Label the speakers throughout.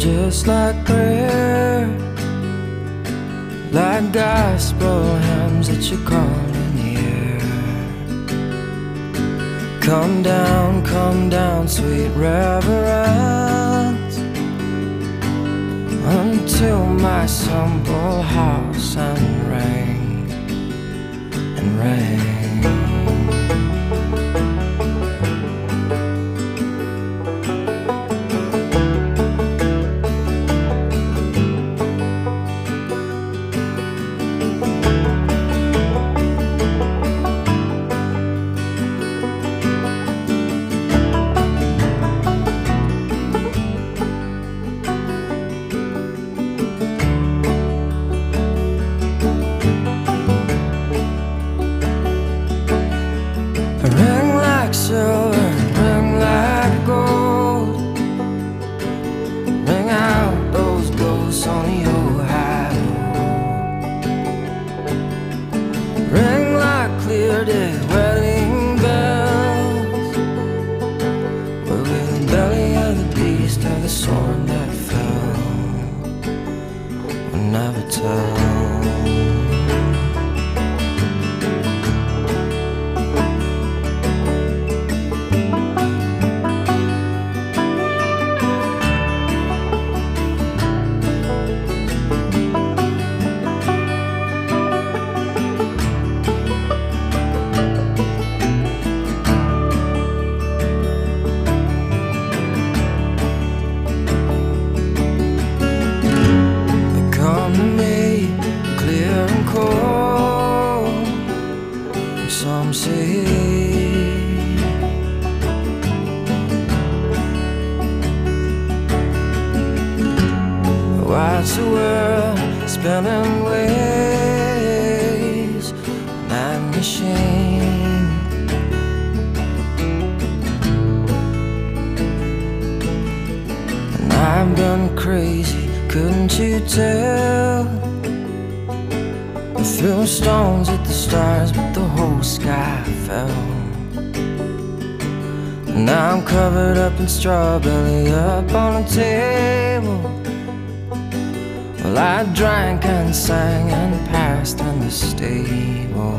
Speaker 1: just like prayer, like gospel hymns that you call in the air. Come down, sweet reverence, unto my simple house and reign, and reign. Ring like silver, ring like gold, ring out those ghosts on the old highroad. Ring like clear day wedding bells, but with the belly of the beast or the sword that fell, we'll never tell. Some say why's the world spinning ways, night machine? And I've been crazy, couldn't you tell? I threw stones at the stars, but the whole sky fell. And now I'm covered up in strawberry up on a table. Well, I drank and sang and passed in the stable.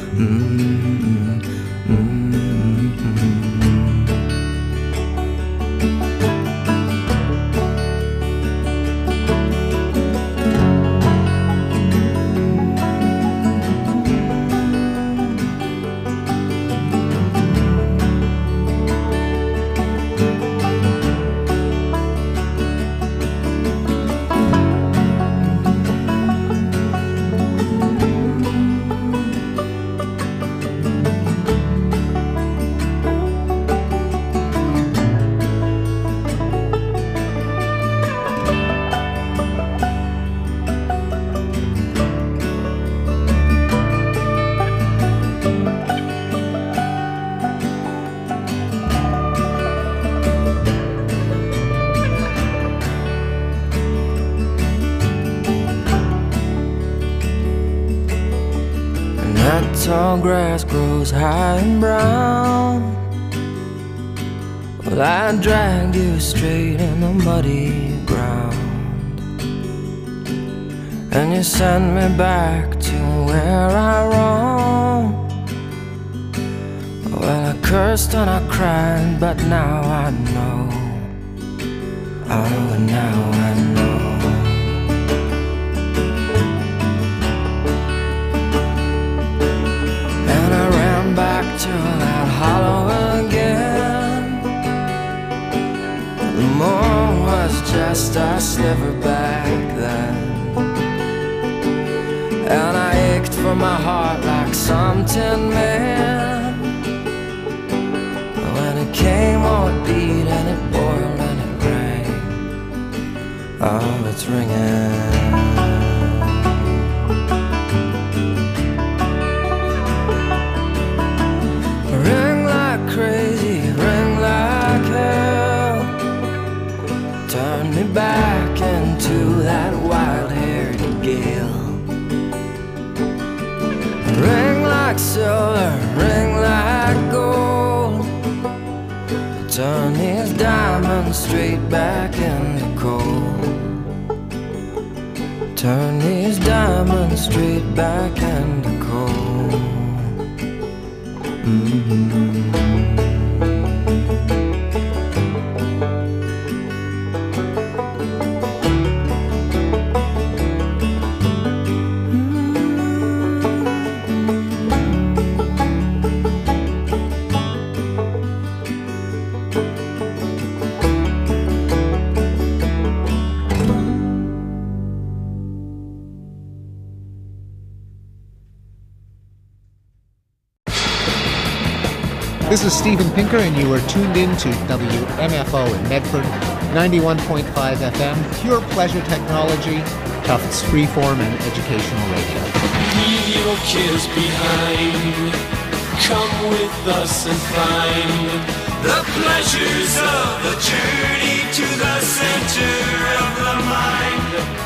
Speaker 1: That tall grass grows high and brown. Well, I dragged you straight in the muddy ground, and you sent me back to where I roamed. Well, I cursed and I cried, but now I know. Oh, now I know. Back to that hollow again. The moon was just a sliver back then, and I ached for my heart like some tin man. When it came, oh, it beat and it boiled and it rang. Oh, it's ringing. Crazy, ring like hell, turn me back into that wild-haired gale. Ring like silver, ring like gold, turn these diamonds straight back into cold. Turn these diamonds straight back into cold.
Speaker 2: This is Steven Pinker, and you are tuned in to WMFO in Medford, 91.5 FM, pure pleasure technology, Tufts freeform and educational radio.
Speaker 3: Leave your cares behind. Come with us and find the pleasures of the journey to the center of the mind.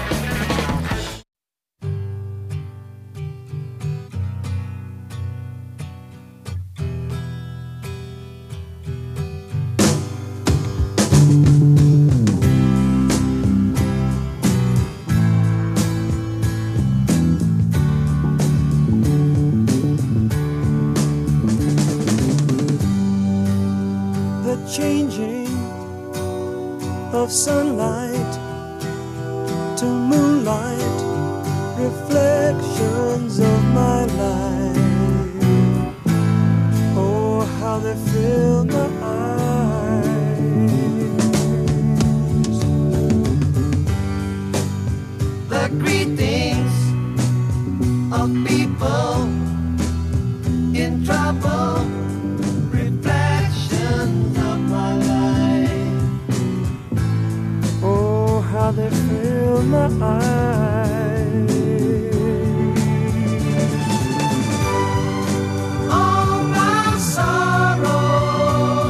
Speaker 4: Changing of sunlight to moonlight, reflections of my life. Oh, how they fill my eyes. The greetings of people in trouble, how they fill my eyes. All my sorrow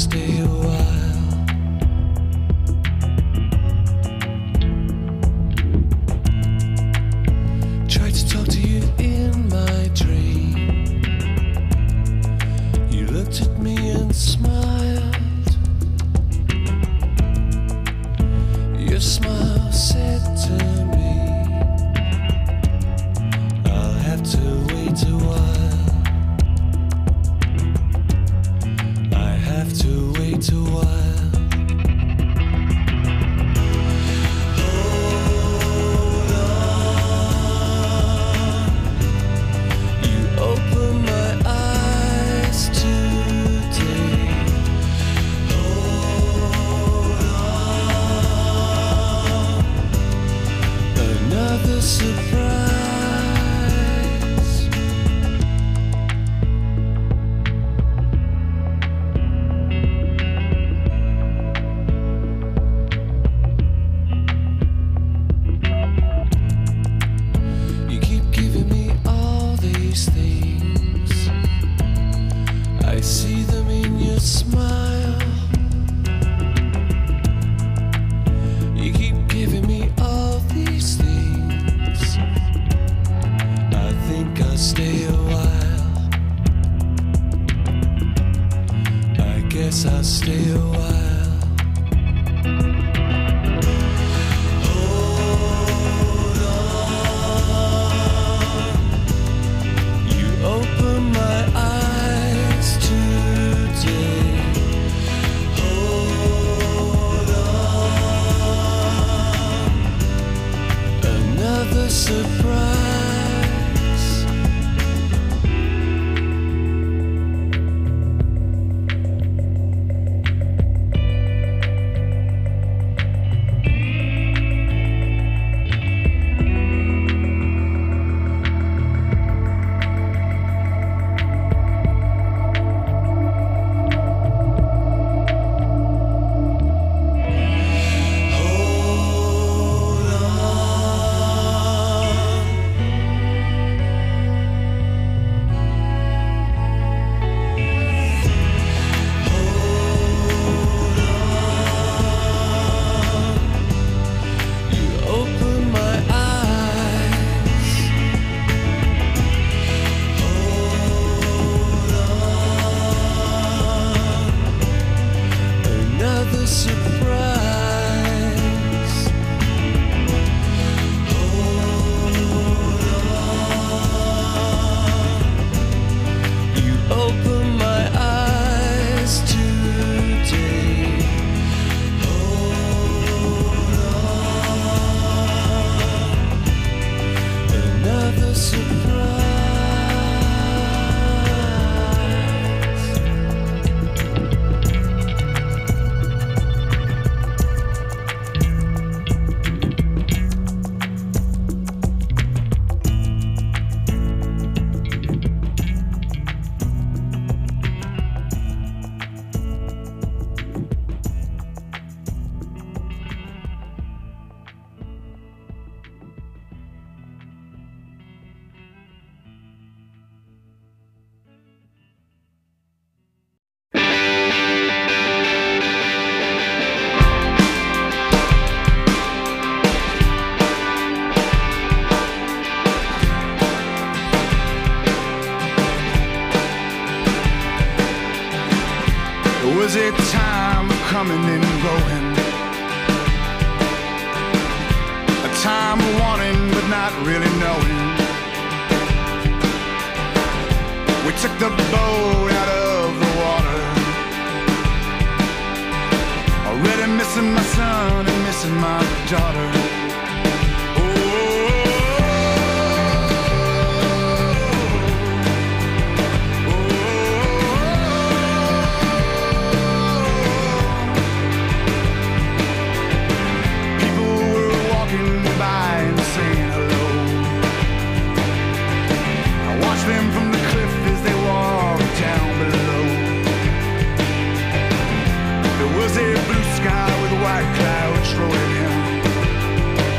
Speaker 3: stay a while. Tried to talk to you in my dream. You looked at me and smiled. Your smile said to me, I'll have to wait a while. I have to wait a while. Hold on. You open my eyes today. Hold on. Another surprise. You keep giving me all these things. I see them in your smile. You keep giving me all these things. I think I'll stay a while. I guess I'll stay a while. Hold on. You open my eyes today. Hold on. Another surprise. Hold on. Hold on. You open my eyes. Hold on. Another surprise. Hold on. You open my eyes today. Hold on. Another surprise.
Speaker 5: There was a time of coming and going, a time of wanting but not really knowing. We took the boat out of the water, already missing my son and missing my daughter. Them from the cliff as they walked down below. There was a blue sky with white clouds rolling in.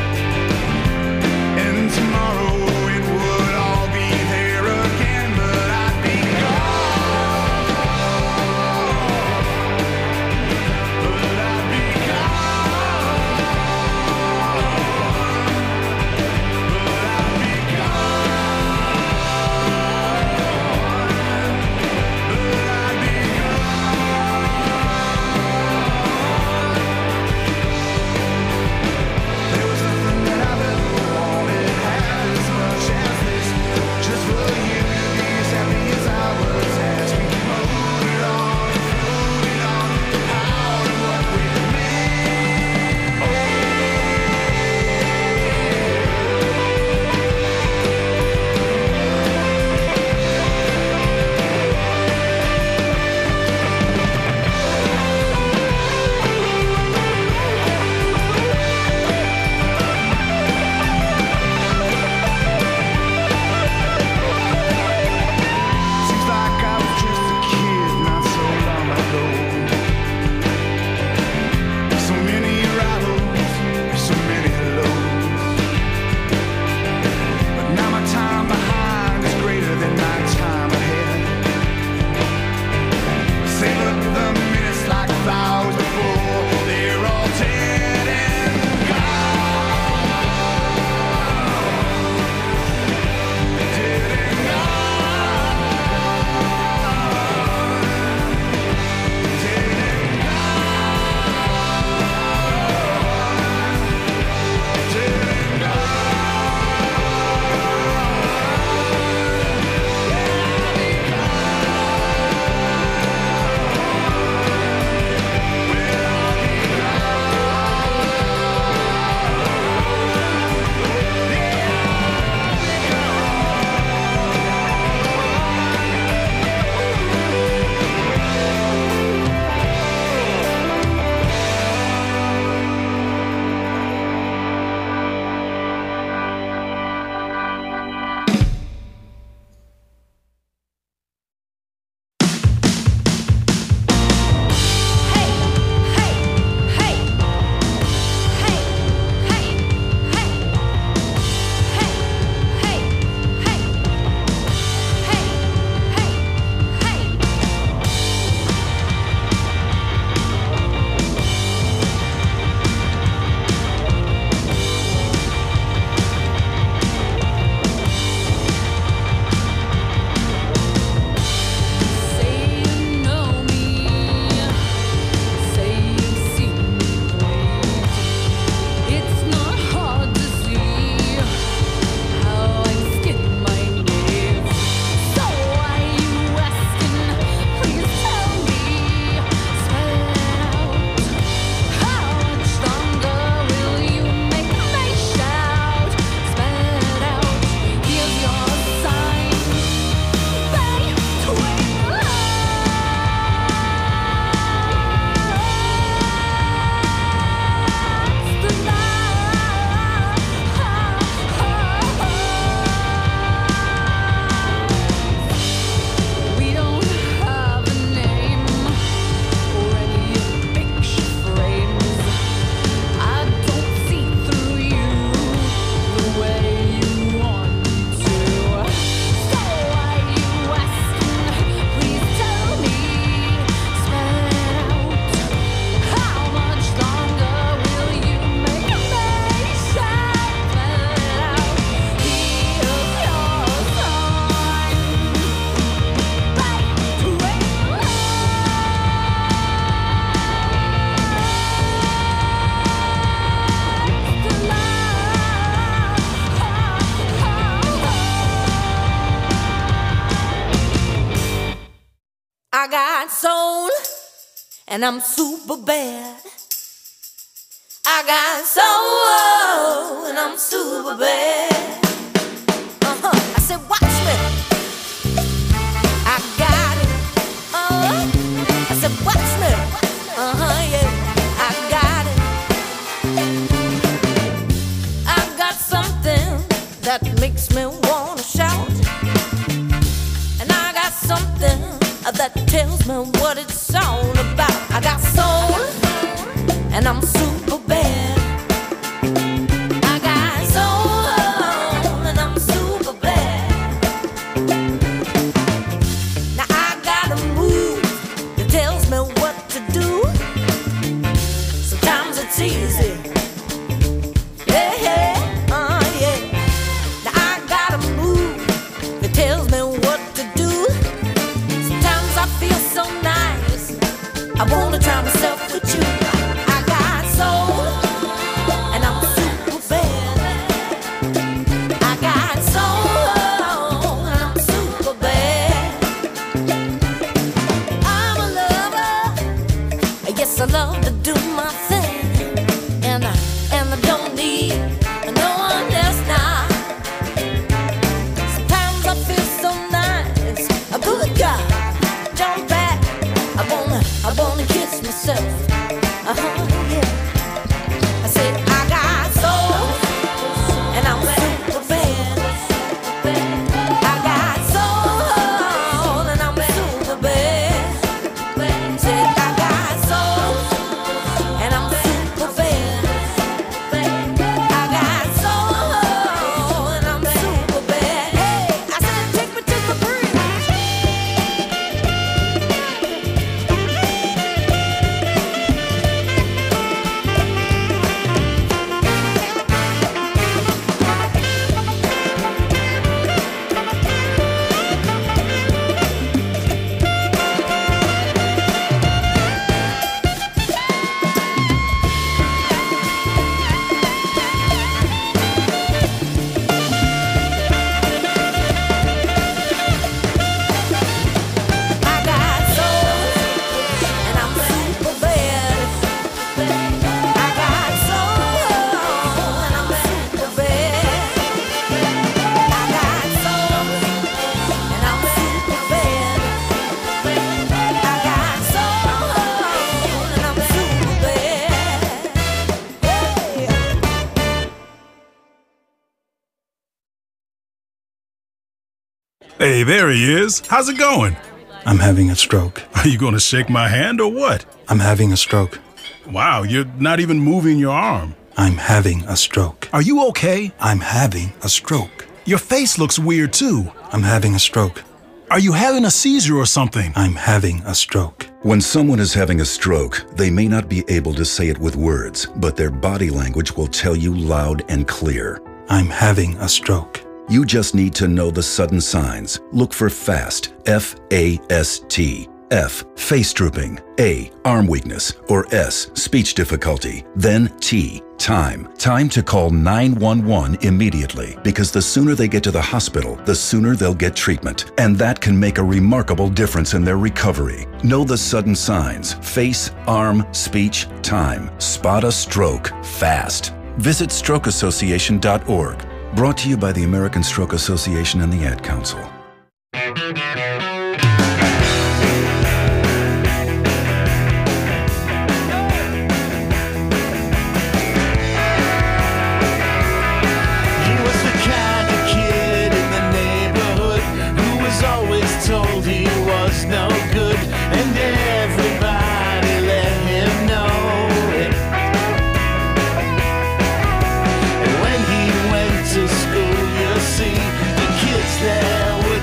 Speaker 6: got soul, and I'm super bad. I got soul, and I'm super bad. I said, watch me. I got it. I said, watch me. Yeah, I got it. I got something that makes me wanna shout, and I got something that tells me what it's all about. I got soul, and I'm super bad. I got soul, and I'm super bad. Now I got a move that tells me what to do. Sometimes it's easy. Yeah, yeah. Now I got a move that tells me what to do. Sometimes I feel so nice, I wanna try myself with you. I got soul, and I'm super bad. I got soul, and I'm super bad. I'm a lover, yes, I love to do my thing, and I don't need no one else now. Sometimes I feel so nice, a good guy, jump back, I wanna kiss myself. Yeah. I said I got soul, and I'm super bad. I got soul, and I'm super bad. Said I got soul, and I'm super bad. I got soul, and I'm super bad. Hey, I said take me to the bridge. I got soul, and I'm super bad. I got soul, and I'm super bad. I got soul, and I'm super bad. I got soul, and I'm super bad.
Speaker 7: Hey, there he is. How's it going?
Speaker 8: I'm having a stroke.
Speaker 7: Are you going to shake my hand or what?
Speaker 8: I'm having a stroke.
Speaker 7: Wow, you're not even moving your arm.
Speaker 8: I'm having a stroke.
Speaker 7: Are you okay?
Speaker 8: I'm having a stroke.
Speaker 7: Your face looks weird too.
Speaker 8: I'm having a stroke.
Speaker 7: Are you having a seizure or something?
Speaker 8: I'm having a stroke.
Speaker 9: When someone is having a stroke, they may not be able to say it with words, but their body language will tell you loud and clear.
Speaker 8: I'm having a stroke.
Speaker 9: You just need to know the sudden signs. Look for FAST, F-A-S-T. F, face drooping. A, arm weakness. Or S, speech difficulty. Then T, time. Time to call 911 immediately, because the sooner they get to the hospital, the sooner they'll get treatment. And that can make a remarkable difference in their recovery. Know the sudden signs. Face, arm, speech, time. Spot a stroke fast. Visit strokeassociation.org. Brought to you by the American Stroke Association and the Ad Council.
Speaker 4: He was the kind of kid in the neighborhood who was always told he was no good, and everybody let him know it. And when he went to school, you see, the kids there would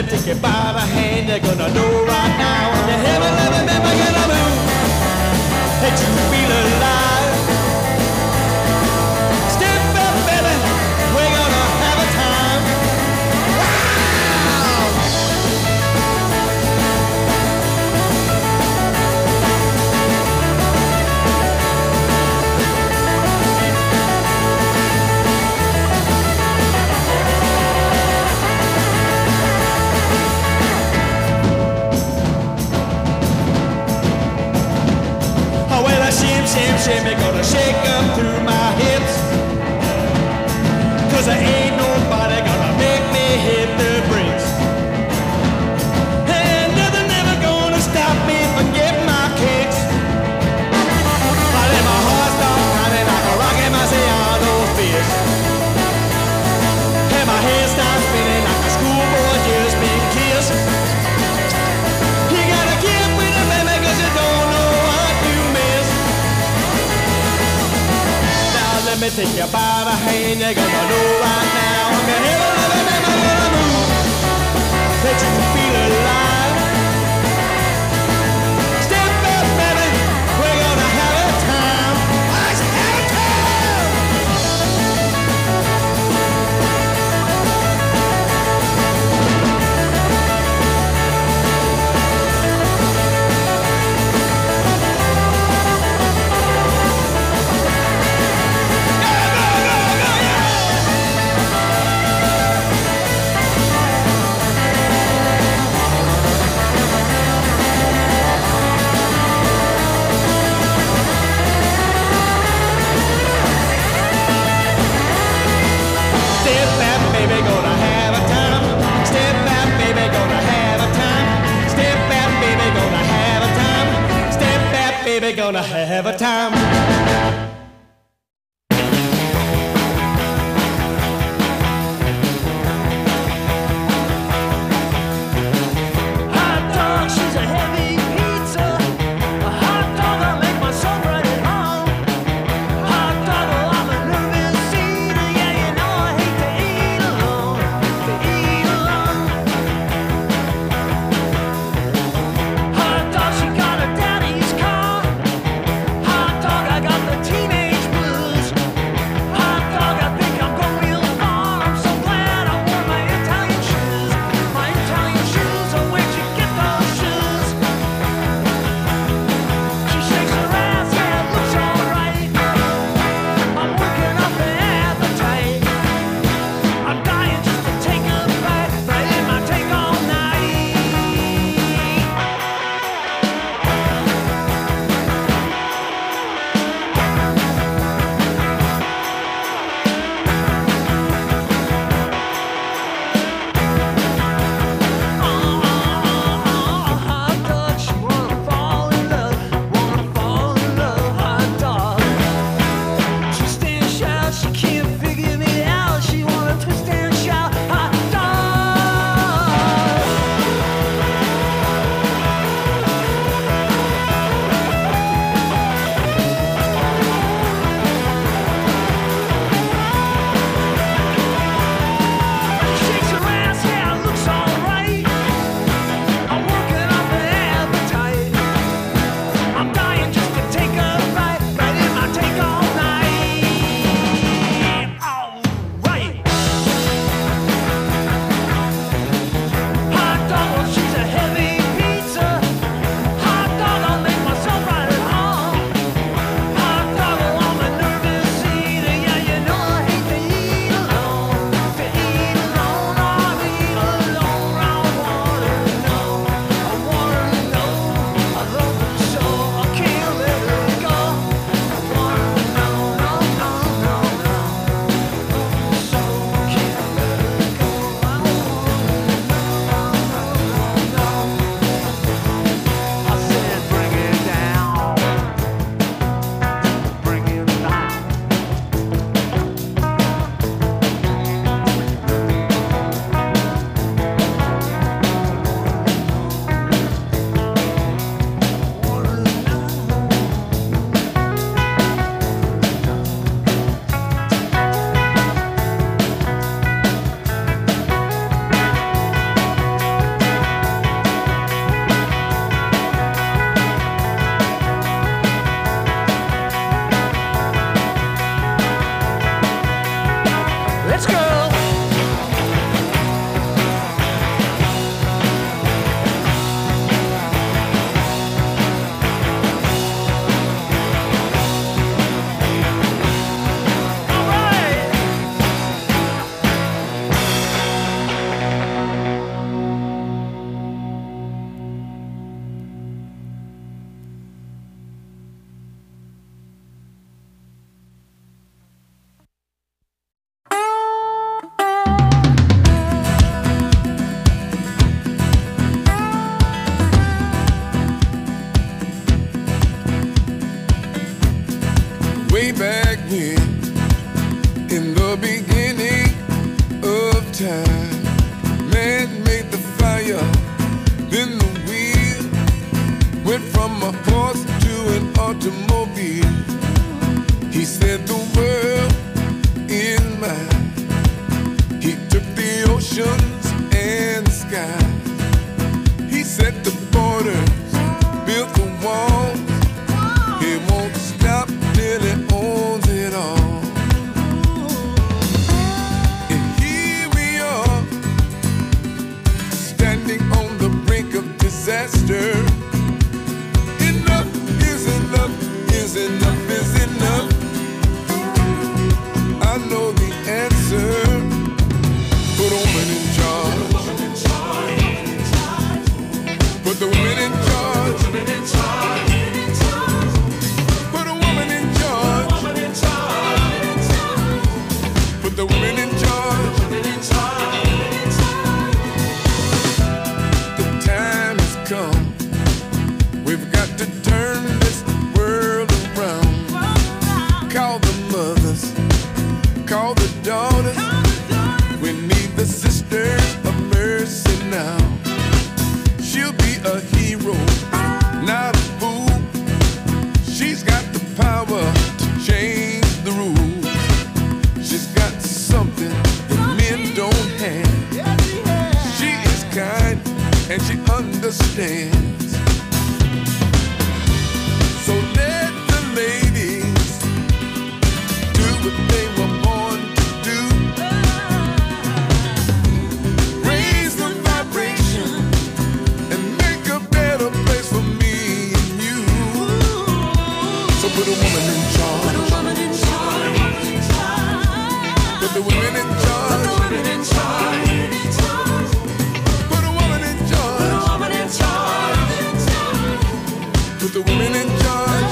Speaker 4: take you by the hand, you're gonna know right now. And the heaven, heaven, never gonna move. That you feel alive. Step up, baby, we're gonna have a time. Shimmy gonna shake up through my hips, 'cause there ain't nobody gonna make me hit the brakes. And nothing ever gonna stop me from getting my kicks. I let my heart start pounding like a rocket Marciano fist. And my head starts spinning like a schoolboy just been kissed. You gotta get with it, baby, 'cause you don't know what you missed. Let me take you by the hand, you're gonna know right now. I'm gonna never gonna move. That you feel alive. Step up, baby, we're gonna have a time. Let's have a time. Gonna have a time. Hot dog, she's a heavy pizza. A hot dog, I'll make my son right at home. Hot dog, well, I'm a nervous eater. Yeah, you know I hate to eat alone. Hot dog, she got a daddy's car. Hot dog, I got the tea.
Speaker 10: the beginning of time, man made the fire, then the wheel went from a horse to an automobile. He said the world in mind. He took the oceans and the skies. He set the borders, built the walls. He won't stop till he owns it all. And here we are, standing on the brink of disaster. Enough is enough, is enough, is enough. I know the answer. Put a woman in charge. Put the women in charge. Put a woman in charge. Put the women in charge. The time has come. We've got to turn this world around. Call the mothers. Call the daughters. We need the sisters of mercy now. She'll be a hero, not a fool. She's got the power to change the rules. She's got something that men don't have. She is kind and she understands. So let the ladies do what they were born to do. Raise the vibration and make a better place for me and you. So put a woman in charge. Put the women in charge. Put a woman in charge. Put the women in charge.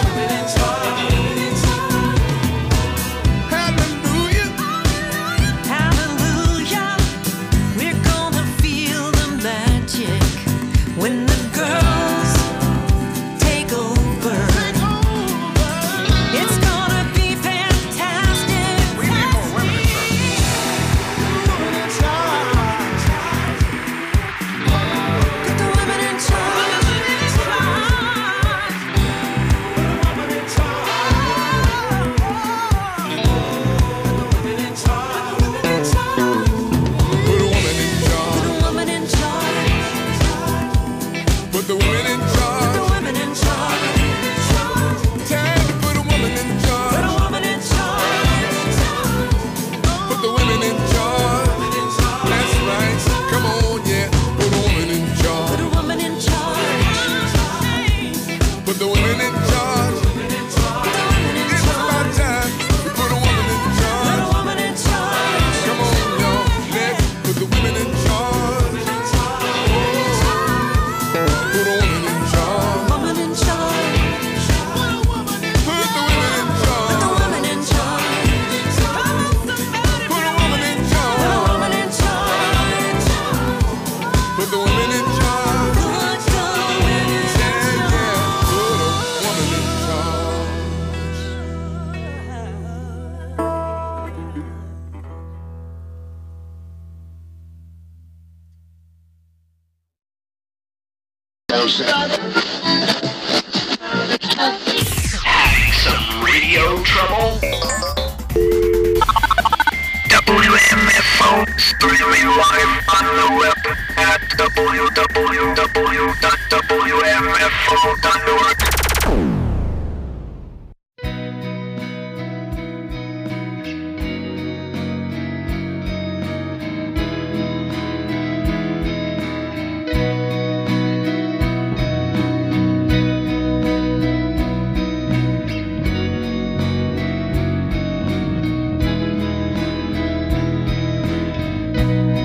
Speaker 10: Hallelujah.
Speaker 11: Hallelujah. We're gonna feel the magic when the girls take over. It's gonna be fantastic. We need more women in charge. Put the women in charge.
Speaker 10: Put a woman in charge.
Speaker 11: Put a woman in charge.
Speaker 10: Put the women in charge.
Speaker 11: Put the women in charge.
Speaker 10: Time to put a woman in
Speaker 11: Put
Speaker 10: charge.
Speaker 11: a woman in charge.
Speaker 10: Put the women in charge. That's right. Come on, yeah. Put a woman in
Speaker 11: Put
Speaker 10: charge.
Speaker 11: a woman in charge.
Speaker 10: Put the women in charge. It's about time to put a woman in
Speaker 11: Put a
Speaker 10: charge.
Speaker 11: woman in charge.
Speaker 10: Come on, y'all. Let's put the women in charge. Put a woman in charge.
Speaker 11: Woman in charge.
Speaker 10: Put the women in charge.
Speaker 11: Put the woman in charge.
Speaker 10: Put a woman in
Speaker 11: Put a
Speaker 10: charge.
Speaker 11: woman in charge.
Speaker 10: Put the women in charge.
Speaker 11: Put the women in
Speaker 10: Yeah, yeah. Put a woman in charge.
Speaker 12: Some radio trouble? WMFO streaming live on the web at www.wmfo.org.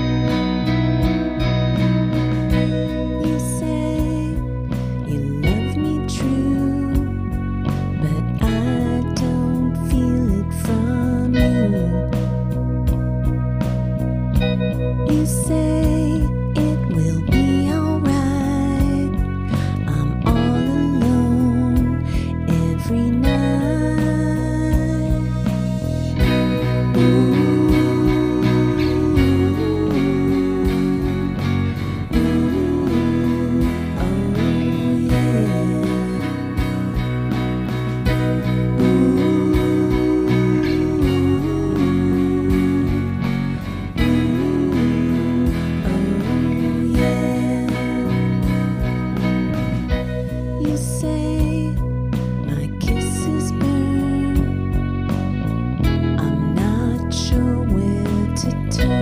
Speaker 6: You say you never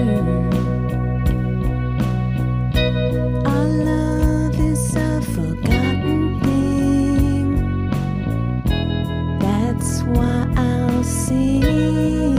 Speaker 13: Our love is a forgotten thing. That's why I'll sing.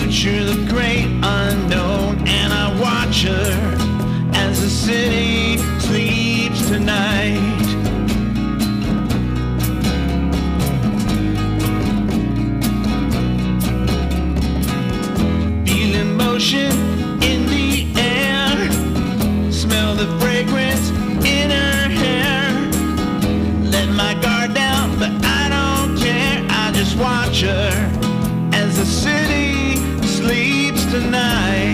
Speaker 4: adventure, the great unknown, and I watch her as the city sleeps tonight. Feel emotion in the air, smell the fragrance in her hair. Let my guard down, but I don't care. I just watch her as the city sleeps tonight.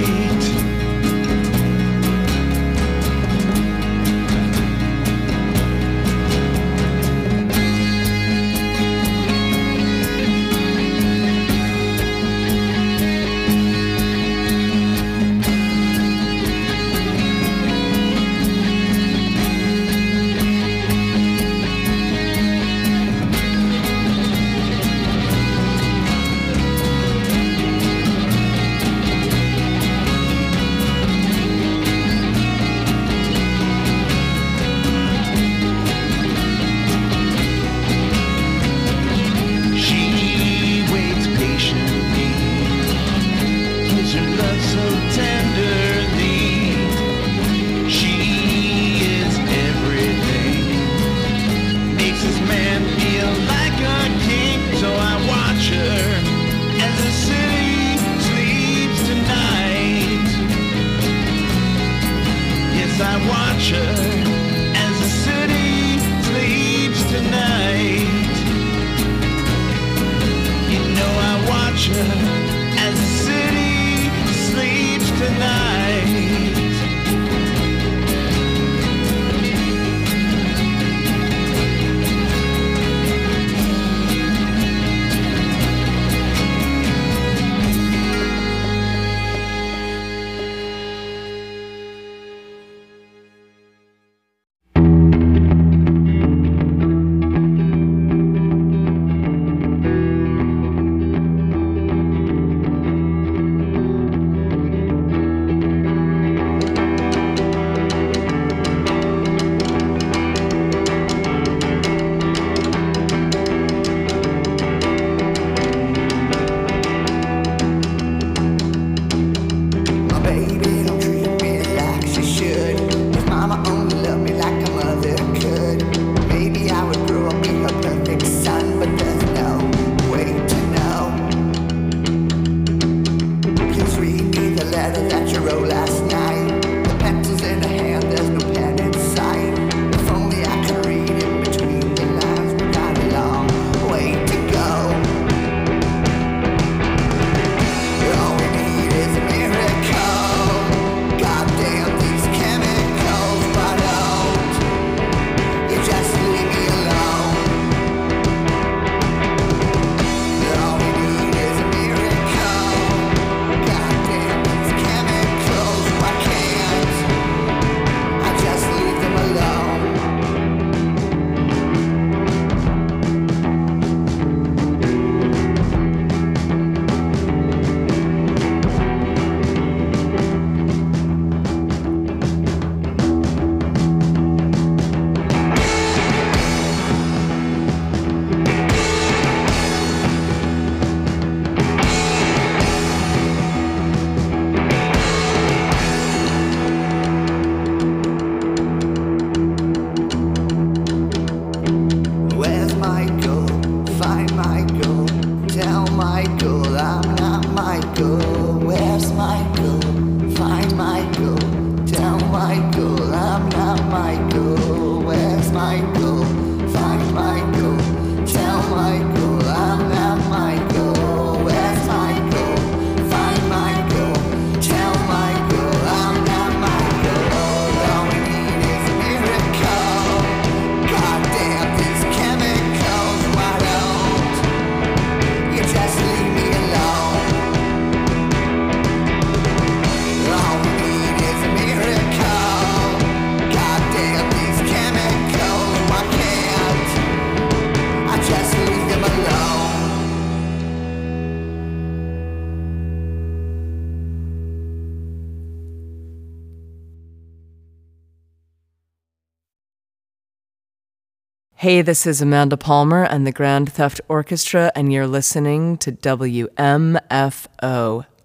Speaker 14: Hey, this is Amanda Palmer and the Grand Theft Orchestra, and you're listening to WMFO.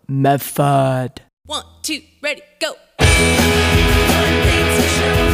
Speaker 14: Medford.
Speaker 11: 1, 2, ready, go. One thing's for sure.